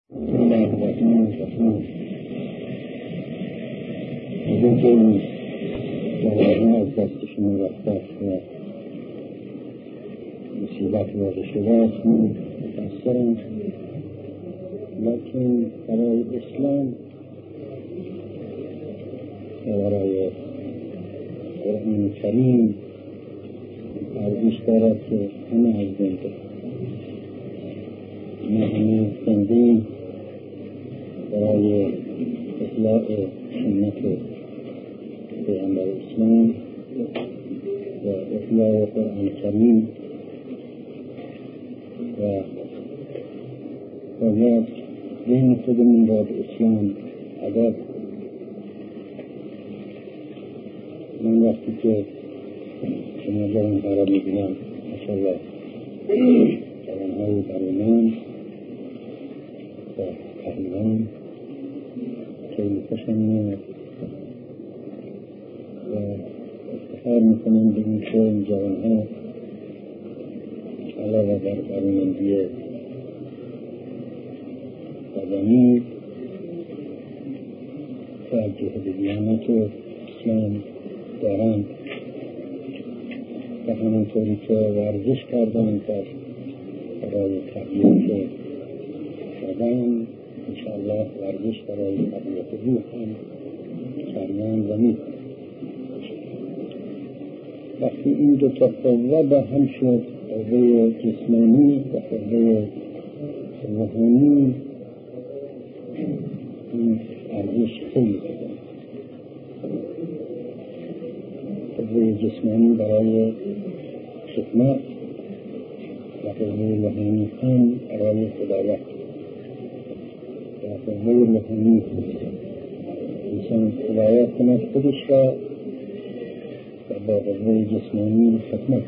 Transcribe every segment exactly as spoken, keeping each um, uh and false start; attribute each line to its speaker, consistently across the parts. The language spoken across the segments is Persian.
Speaker 1: بسم الله الرحمن الرحیم. از این جوانه از دست شما رفته است و مصیبت واقع شده است، من متأثرم، لیکن برای اسلام و برای قرآن کریم ارزش دارد که همه از بین برود. ما همه زنده‌ایم برای اطلاع سنت پیغمبر اسلام و اطلاع قرآن کریم و باید ذهن خودمون را به اسلام عادت. من وقتی که شما جوانها را می‌بینم، ماشاءالله جوانهای برنامه و پهلوان خیلی خوشم میاد و افتخار میکنم به این که این جوانها علاوه بر برنامه‌ای بدنی توجه به دیانت اسلام دارند و همانطوری که ورزش کردند برای تقویت بدن، انشاءالله ورزش برای تقویت روح هم کردند و می‌کنند. وقتی این دو تا قوه به هم شد، قوه جسمانی و قوه روحانی، این ارزش خیلی دارد. قوه جسمانی برای خدمت و قوه روحانی هم برای خدایت و قوه روحانی انسان خدایت کند خودش را و با قوه جسمانی خدمت.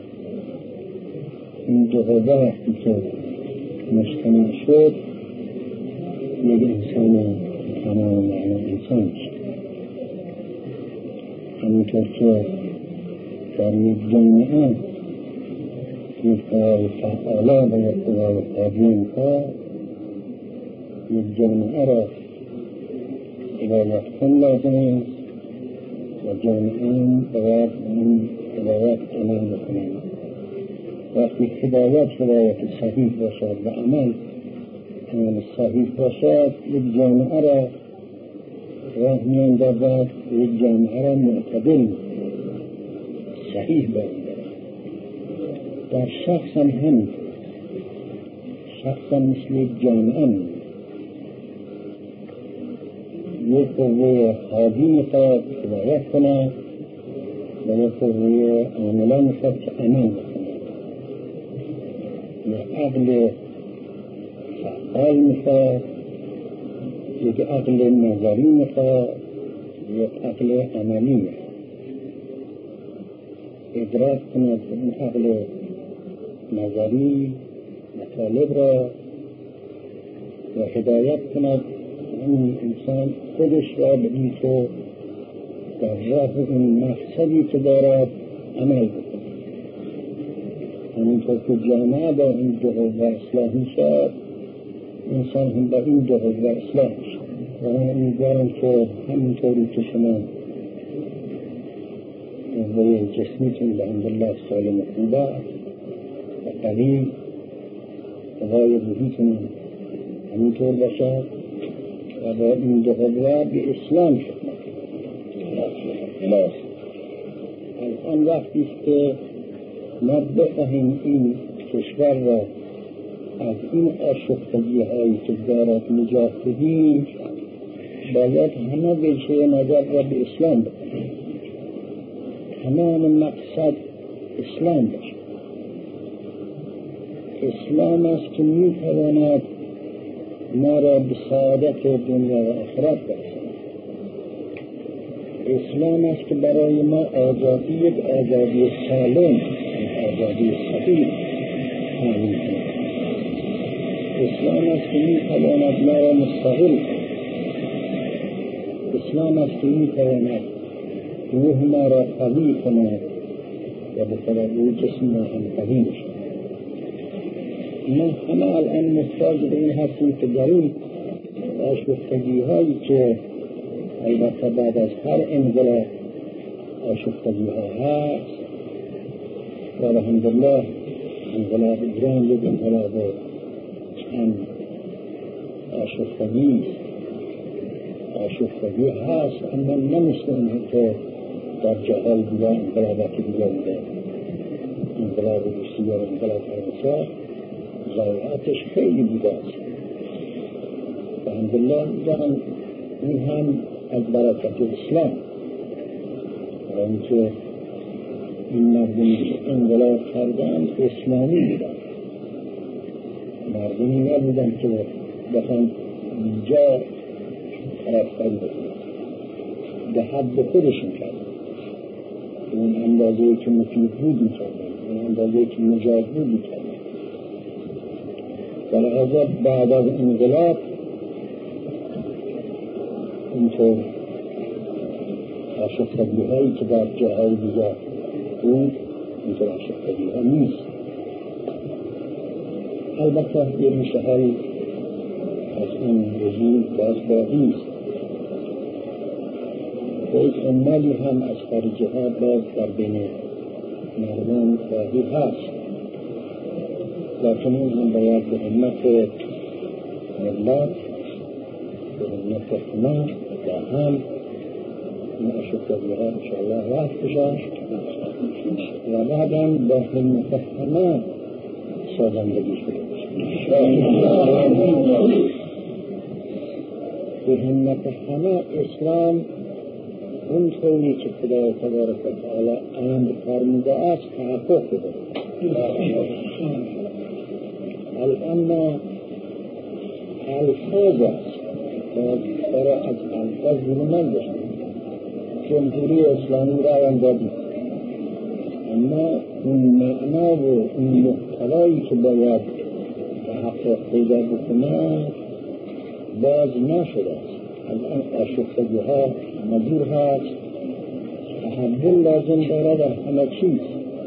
Speaker 1: این دو قوه وقتی که مجتمع شد یک انسان تمام معنی انسان شد. همینطور که در یک جامعه یک قوای فعاله و یک قوای قادیم ها یک جامعه را هدایت کن لازم است و جامعه باید این هدایت عمل بکنند. وقتی هدایت هدایت صحیح باشد و عمل عمل صحیح باشد، یک جامعه را راه می‌اندازد و یک جامعه را معتدل صحیح باید. در شخص هم همین، شخص هم مثل یک جامعه هم یک قوه حادی میخواد هدایت کند و یک قوه عامله میخواد که عمل بکند. یک عقل فعال میخواد، یک عقل نظری میخواد، یک عقل عملی میخواد. ادراک کند این عقل نظری مطالب را و هدایت کند این انسان خودش را به این که در راه این مقصدی که دارد عمل بکند. همینطور که جامعه با این دو قوه اصلاحی شد، انسان هم با این دو قوه اصلاح شد. و من امیدوارم که همینطوری که شما قوه جسمیتون به الحمدلله سالم خوبه و قوی، قوای روحیتون همینطور باشد و با این دو قوه به اسلام خدمت کنید. الان وقتی است که ما بخواهیم این کشور را از این آشفتگی هایی که دارد نجات بدیم، باید همه وجه نظر را به اسلام بکنیم. تمام مقصد اسلام باشد. اسلام است که می تواند ما را به سعادت دنیا و آخرت برساند. اسلام است که برای ما آزادی، یک آزادی سالم، آزادی صحیح تعیین کند. اسلام است که می تواند ما را مستقل کند. اسلام است که می تواند روح ما را قوی کند و به طرف جسم ما هم قوی بشود. ما همه الان محتاج به این هستیم که در این آشفتگی هایی که البته بعد از هر انقلاب آشفتگی ها هست و الحمدلله انقلاب ایران یک انقلاب چند آشفتگی آشفتگی هست، اما نمیشه اون که در جهال دیگه انقلابات دیگه بوده. انقلاب روسیه و انقلاب فرانسه ضایعاتش خیلی بوده است. الحمدلله دارم این هم از برکت اسلام و اینکه این مردمی انقلاب کردن اسلامی بودن، مردمی نبودن که بخوان اینجا خرابکاری بکنن، به حد خودشون کردن، اون اندازه‌ای که مفید بود میکردن، اون اندازه‌ای که مجاز بود میکردن. و لحاظا بعد از انقلاب اینطور آشفتگی هایی که در جاهای دیگر بود اینطور آشفتگی ها نیست. البته یه ریشه هایی از این رژیم باز باقی است و یک عمالی هم از خارجی ها باز در بین مردم باقی هست، لیکن این هم باید به همت ملت به همت همه و هم این آشفتگی ها انشاءالله رفت بشن و بعدم با همت همه سازندگی شده بشن. به همت همه اسلام اون طوری که خدای تبارک و تعالی امر فرموده است تحقق بده. الان ما الفاظ است برای از الفاظ بیرون بشن. جمهوری اسلامی را اندازی، اما اون معنا و اون محتوایی که باید تحقق پیدا بکنه باز نشده است. الان آشفتگی ها مجبور هست، تحول لازم داره در همه چیز.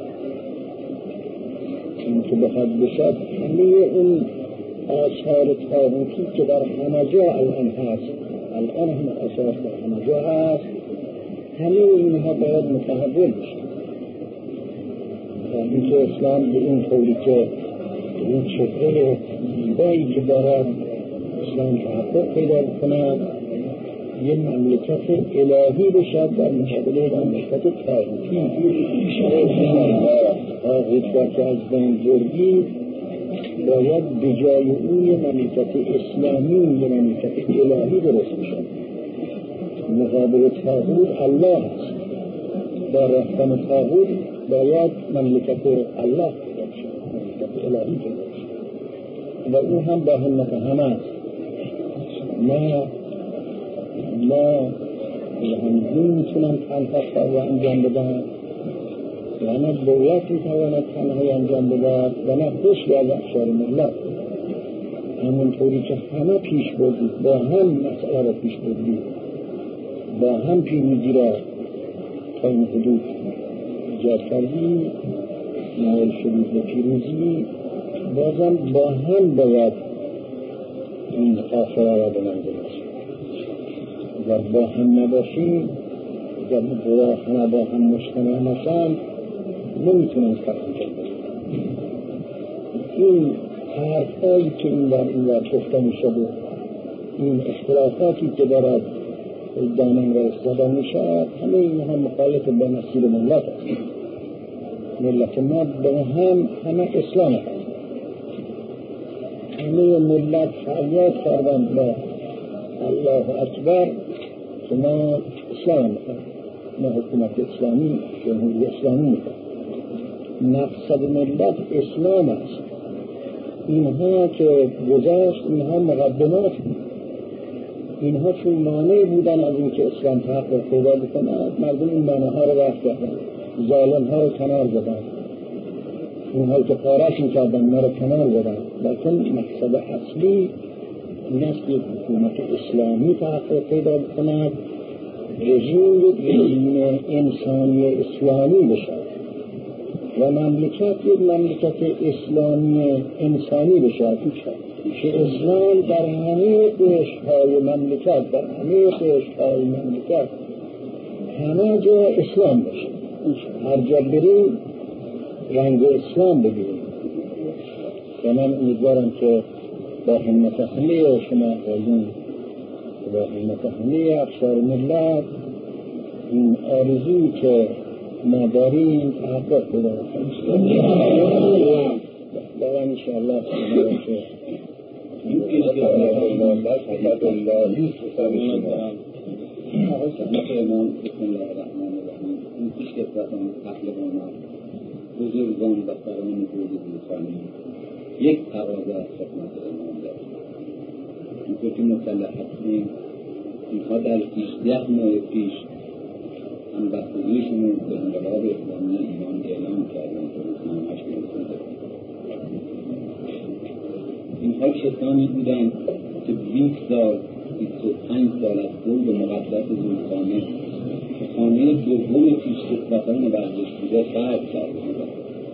Speaker 1: این که بخواد بشد همه اون آثار طاغوتی که در همه جا الان هست، الان هم آثار در همه جا هست، همه اینها باید متحول بشن. این که اسلام به این طوری که این چهره زیبایی که دارد اسلام تحقق پیدا بکند، یه مملکت الهی بشد در مقابل مملکت طاغوتی. طاغوت را که از بین بردی باید به جای اون یه مملکت اسلامی، یه مملکت الهی درست بشد. مقابل طاغوت الله است، با رفتن طاغوت باید مملکت الله بشد، مملکت الهی بشد و او هم با همت همه است. ما ما همین میتونم تنها کار انجام بدم و نه دولت میتواند تنهایی انجام بدهد و نه خشک از افشار ملت. همونطوری که همه پیش بردید، با هم مسئله را پیش بردید، با هم پیروزی را تا این حدود ایجاد کردید، نائل شدید به پیروزی، بازم با هم باید این قافله را به منزل رسید. اگر با هم نباشیم، اگر با همه با هم مجتمع نشند، نمیتونن کار انجام بدن. این حرفایی که این بر این بر گفته میشد، این اختلافاتی که دارد دامن را زده میشد، همه اینها مخالف با مسیر ملت است. ملت ما با هم همه اسلام هست. همه ملت فریاد کردند با الله اکبر که ما اسلام میخواهیم، ما حکومت اسلامی، جمهوری اسلامی میخواهیم. مقصد ملت اسلام است. اینها که گذشت اینها مقدمات بود، اینها چون مانع بودن از اینکه اسلام تحقق پیدا بکند، مردم این مانعها رو رفع کردند، ظالم ها رو کنار زدند، اونها که پارش میکردن ما رو کنار زدند. لیکن مقصد اصلی این است که حکومت اسلامی تحقق پیدا بکند، رژیم رژیم انسانی اسلامی بشد. و مملکت یک مملکت اسلامی انسانی بشه که اسلام در همه قشرهای مملکت در همه قشرهای مملکت همه جا اسلام باشه، هر جا بریم رنگ اسلام بگیریم. و من امیدوارم که با همت همه شما آقایون و با همت همه افسار ملت این آرزویی که ما داریم تحقق پیدا کنیم. واقعا انشاءالله که این که
Speaker 2: آقای صحبت امام بسم الله الرحمن الرحیم این پیشکسوتان پهلوانان بزرگان و سران بود دوستانی یک تقاضا از خدمت امام داریم. اینطور که مطلع هستیم اینها در ده ماه پیش همبستگیشون به انقلاب اسلامی ایران اعلام کردن که روزنامه‌اش می‌رسونده. اینها کسانی بودند که بیست سال بیست و پنج سال از دور مقدس زورخانه که خانه دوم پیشکسوتان ورزش بوده فرد کرده بودند.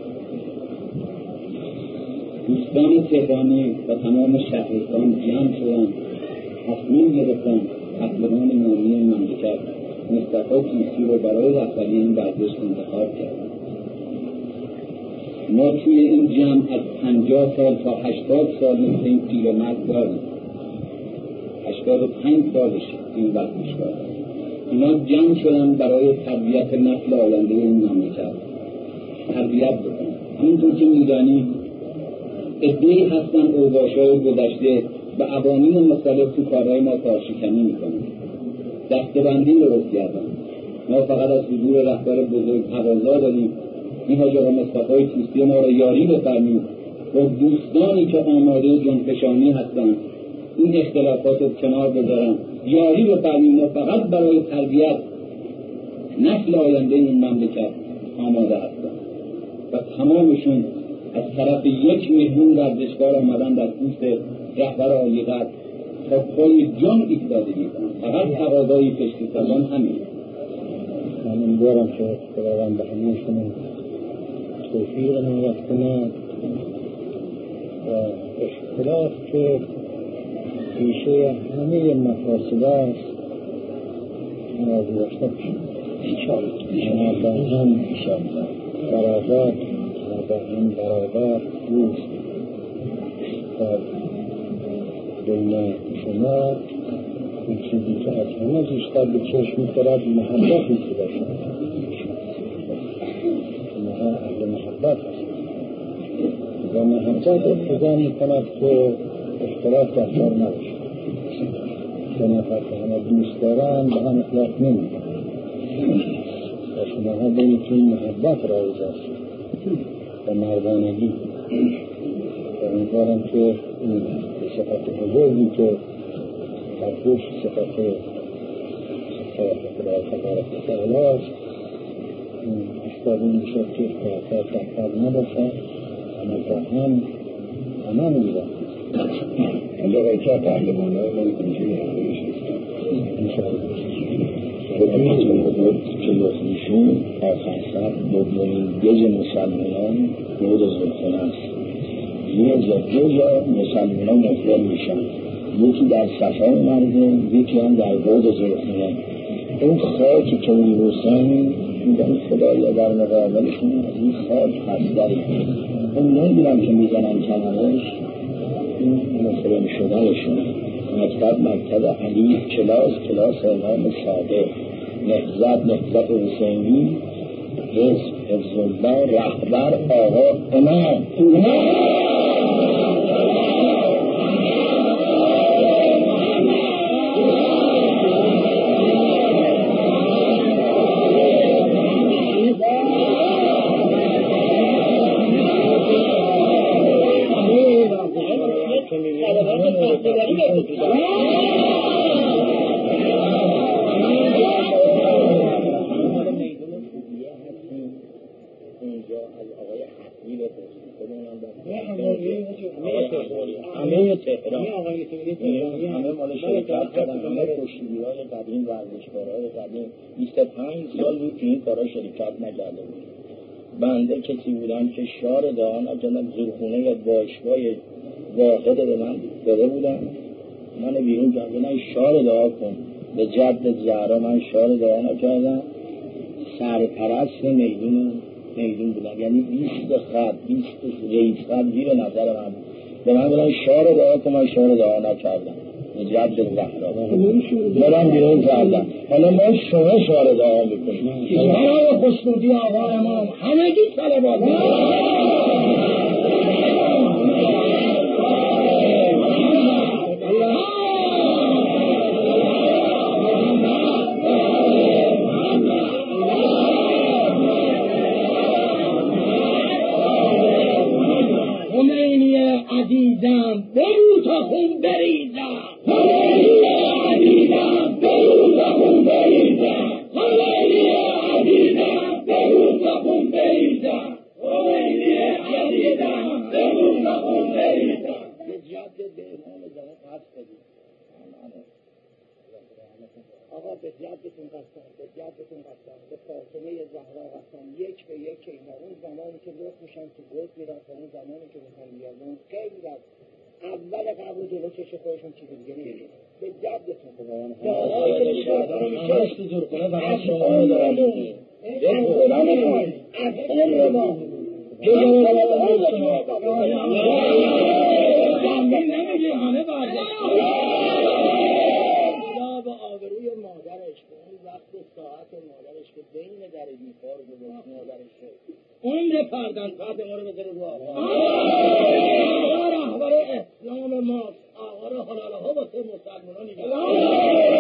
Speaker 2: دوستان تهرانی و تمام شهرستان جمع شدند، تصمیم گرفتند پهلوان نامی مملکت مصطفی طوسی رو برای رهبری این ورزش انتخاب کردند. ما توی این جمع از پنجاه سال تا هشتاد سال مثل این پیرمرد داریم. هشتاد و پنج سالش این ورزشگاه. اینا جمع شدن برای تربیت نسل آینده این مملکت تربیت بکنن. همونطور که میدانی عده‌ای هستن اوباش‌های گذشته و عوامل مختلف تو کارهای ما کارشکنی میکنن، دسته‌بندی درست کردن. ما فقط از حضور رهبر بزرگ تقاضا داریم این حاج آقا مصطفی طوسی ما را یاری بفرمایید و دوستانی که آماده جنبشانی هستند این اختلافات رو کنار بذارن، یاری بفرمایید. ما فقط برای تربیت نسل آینده این مملکت آماده هستند و تمامشون از طرف یک میلیون ورزشکار آمدن در پوست رهبر عالیقدر تا پای جان ایستادگی کنند. فقط تقاضای پیشکسوتان همین.
Speaker 1: من امیدوارم که خداوند به همه‌شون توفیق عنایت کند و اختلاف که پیشه همه مفاسد است نماز داشته باشیم انشاءالله. ما با هم برابر و با هم برابر دوست و دنیا شما این چیزی که از همه بیشتر به چشم می‌خورد محبتی که داشته ما اهل محبت هست و محبت اقتضا می‌کند که اختلاف در کار نباشد. دو نفر که همه دوست دارن به هم اختلاف نمی‌کنند و شماها بینتون محبت رایج است و مردانگی. و امیدوارم که این صفت بزرگی که در دوش صفت خدای تبارک و تعالی است استفاده میشد که اختلافات در کار نباشد اما با هم امان می‌دهد.
Speaker 3: الله که پهلوان‌های ما اینجوری همه‌اش نیستن
Speaker 1: انشاءالله.
Speaker 3: خودمون بزرگ که لخمیشون آخر سر دومین گز مسلمانان بود زلخانه است. یه جا دو جا مسلمانان مفلل میشن، یکی در صفا مردم یکی هم در بود زلخانه. اون خاکی که میبوسن میگن خدایا در مقابلشون از این خاک هست داریم. اون نمیدونم که میزنن کنارش این مسلم شدنشون. مکتب مکتب علی، کلاس کلاس امام صادق، نهضت نهضت حسینی، حزب حزب الله، رهبر آقا امام. همه تهران همه مال شرکت کردن، همه پشتیبانان قدیم ورزشکارهای قدیم بیست و پنج سال بود که این کارا شرکت نکرده بود. بنده کسی بودم که شار دعا نکردم، زورخونه یا باشگاه واحد به من داده بودم، من بیرون کردن شار دعا کن به جد زهرا. من شار دعا نکردم، سرپرست میدون میدون بودم، یعنی بیست خط بیست رئیس خط زیر نظر من به من بودم شار دعا کن، من شار دعا نکردم به جد زهرا برم بیرون کردم. حالا ما شما شار دعا میکنیم.
Speaker 1: برای خوشنودی آقا امام همگی صلوات عزیزم برو تا خون بریزم، خمینی عزیزم برو تا خون بریزم، خمینی عزیزم برو تا خون بریزم، خمینی عزیزم برو تا خون بریزم.
Speaker 3: به جد به امام زمان قصد بدید آقا، به جدتون قسم، به جدتون قسم، به فاطمه زهرا قسم، یک به یک اینا اون زمانی که لط میشن تو گوت میرن تا اون زمانی که میخوان بیارن خیلی رفت اول قبل جلو چش خودشون چیز دیگه نمیشه. به جدتون دعایی که بیشتر میشه از زورخونه فقط شما رو دارم از اون ما
Speaker 1: زمین نمیگی همه برگشت
Speaker 3: با آبروی مادرش به اون وقت ساعت مادرش که بین در بیفار گذاشت مادرش عمر پردن ساعت ما رو بذاره رو آقا. آقا رهبر اسلام ماست، آقا رو حلاله ها واسه مسلمانان نگه